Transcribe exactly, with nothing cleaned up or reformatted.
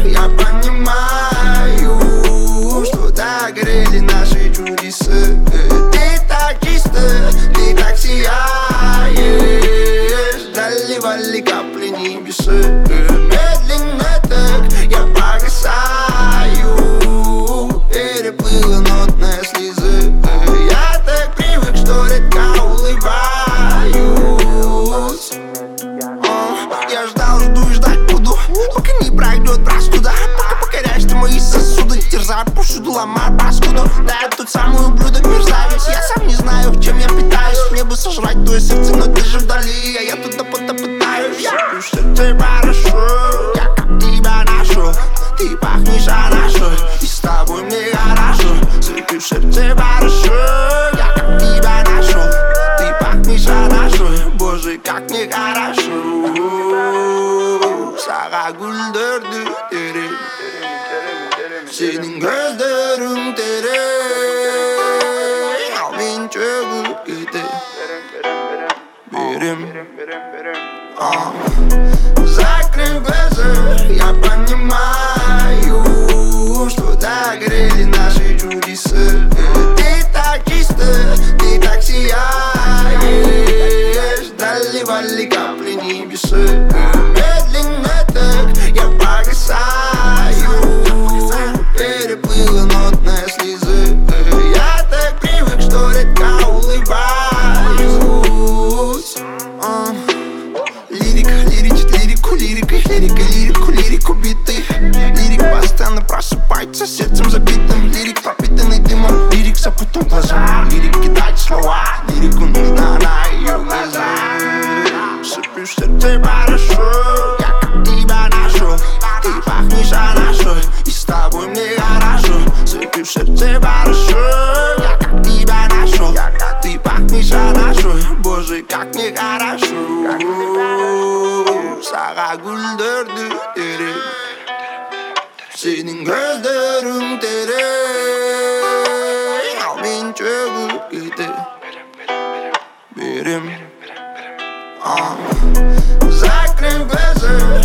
Я понимаю, что догорели наши чудеса. Ты так чисто, ты так сияешь, доливали капли небеса. Медленно так я погасаю, переплыла нотная слеза. Я так привык, что редко улыбаюсь. Я ждал, жду и ждать буду, пока не пройдет простуда. Пока покоряешь ты мои сосуды, терзаю повсюду, ломаю паскуду. Да, я тот самый ублюдок, мерзавец. Я сам не знаю, чем я питаюсь. Мне бы сожрать твое сердце, но ты же вдали, а я туда будто пытаюсь. Ты сердце хорошо, я как тебя нашел. Ты пахнешь анашой, и с тобой мне хорошо. Ты в сердце хорошо, я как тебя нашел. Ты пахнешь анашой, боже, как мне хорошо. Сага гүлдерді терең, сенің көздерің терең, ал мен чөгіп кете берем. Закрыв глаза, я понимаю, что догорели наши чудеса. Ты так чисто, ты так сияешь, доливали капли небеса. Медленно так я погасаю, переплыла нотная слеза. Я так привык, что редко улыбаюсь. Лирик, лиричит лирику, лирикой, лирика, лирику, лирику биты. Лирик постоянно просыпается сердцем забитым. Лирик пропитанный дымом, лирик запутан в глаза. Лирик кидает слова, лирику нужна на ее глаза. Сыпешь в сердце хорошо, я как тебя нашел. Ты пахнешь анашой, и с тобой мне хорошо. Сыпешь в сердце хорошо, я как тебя нашел. Ты пахнешь анашой, боже, как мне хорошо. Сага гүлдерді терең, сенің көздерің терең, ал мен чөгіп кете берем. Закрыв глаза,